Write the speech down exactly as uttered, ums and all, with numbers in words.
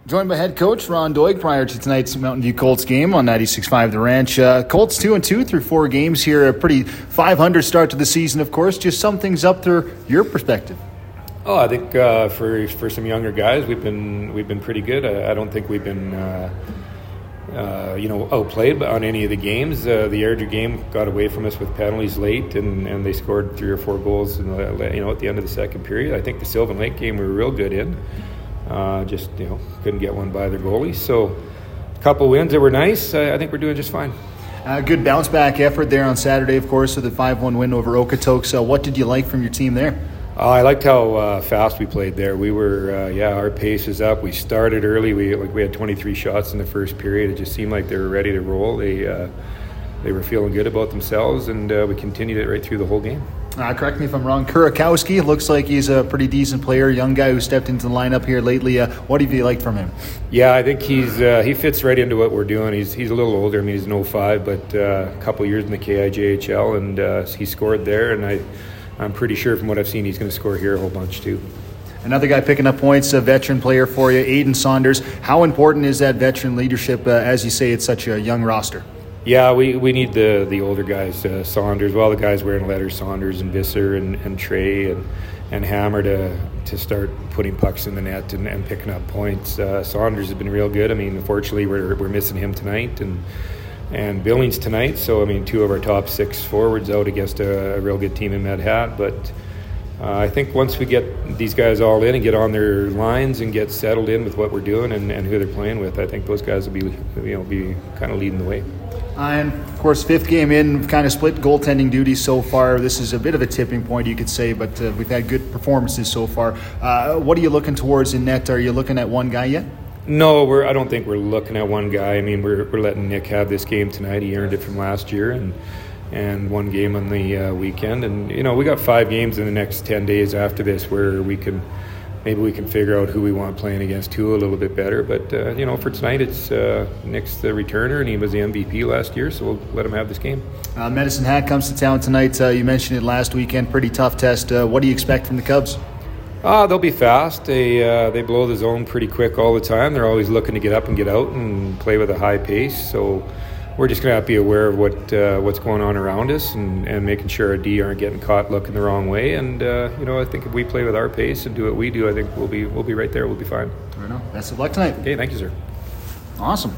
Joined by head coach Ron Doig prior to tonight's Mountain View Colts game on ninety-six point five The Ranch. Uh, Colts two and two through four games here. A pretty five hundred start to the season, of course. Just sum things up through your perspective. Oh, I think uh, for for some younger guys, we've been we've been pretty good. I, I don't think we've been uh, uh, you know outplayed on any of the games. Uh, the Airdrie game got away from us with penalties late, and, and they scored three or four goals. In the, you know, at the end of the second period, I think the Sylvan Lake game we were real good in. Uh, just, you know, couldn't get one by their goalie. So a couple wins that were nice. I, I think we're doing just fine. Uh, good bounce-back effort there on Saturday, of course, with the five one win over Okotoks. So what did you like from your team there? Uh, I liked how uh, fast we played there. We were, uh, yeah, our pace is up. We started early. We like we had twenty-three shots in the first period. It just seemed like they were ready to roll. They uh, they were feeling good about themselves, and uh, we continued it right through the whole game. Uh, correct me if I'm wrong. Kurakowski looks like he's a pretty decent player, young guy who stepped into the lineup here lately. Uh, what have you liked from him? Yeah, I think he's uh, he fits right into what we're doing. He's he's a little older. I mean, he's an oh five, but uh, a couple years in the K I J H L, and uh, he scored there. And I, I'm pretty sure from what I've seen, he's going to score here a whole bunch too. Another guy picking up points, a veteran player for you, Aiden Saunders. How important is that veteran leadership? Uh, as you say, it's such a young roster. Yeah, we, we need the the older guys, uh, Saunders, well, the guys wearing letters, Saunders and Visser and, and Trey and, and Hammer to to start putting pucks in the net and, and picking up points. Uh, Saunders has been real good. I mean, unfortunately, we're we're missing him tonight and and Billings tonight. So, I mean, two of our top six forwards out against a, a real good team in Medhat. But uh, I think once we get these guys all in and get on their lines and get settled in with what we're doing and, and who they're playing with, I think those guys will be, you know, be kind of leading the way. And, of course, fifth game in, kind of split goaltending duties so far. This is a bit of a tipping point, you could say, but uh, we've had good performances so far. Uh, what are you looking towards in net? Are you looking at one guy yet? No, we're. I don't think we're looking at one guy. I mean, we're we're letting Nick have this game tonight. He earned it from last year, and and one game on the uh, weekend. And, you know, we got five games in the next ten days after this where we can – maybe we can figure out who we want playing against who a little bit better. But, uh, you know, for tonight, it's uh, Nick's the returner, and he was the M V P last year, so we'll let him have this game. Uh, Medicine Hat comes to town tonight. Uh, you mentioned it last weekend. Pretty tough test. Uh, what do you expect from the Cubs? Uh, they'll be fast. They uh, they blow the zone pretty quick all the time. They're always looking to get up and get out and play with a high pace. So we're just going to have to be aware of what uh, what's going on around us and, and making sure our D aren't getting caught looking the wrong way. And uh, you know, I think if we play with our pace and do what we do, I think we'll be we'll be right there. We'll be fine. I know. Best of luck tonight. Okay, thank you, sir. Awesome.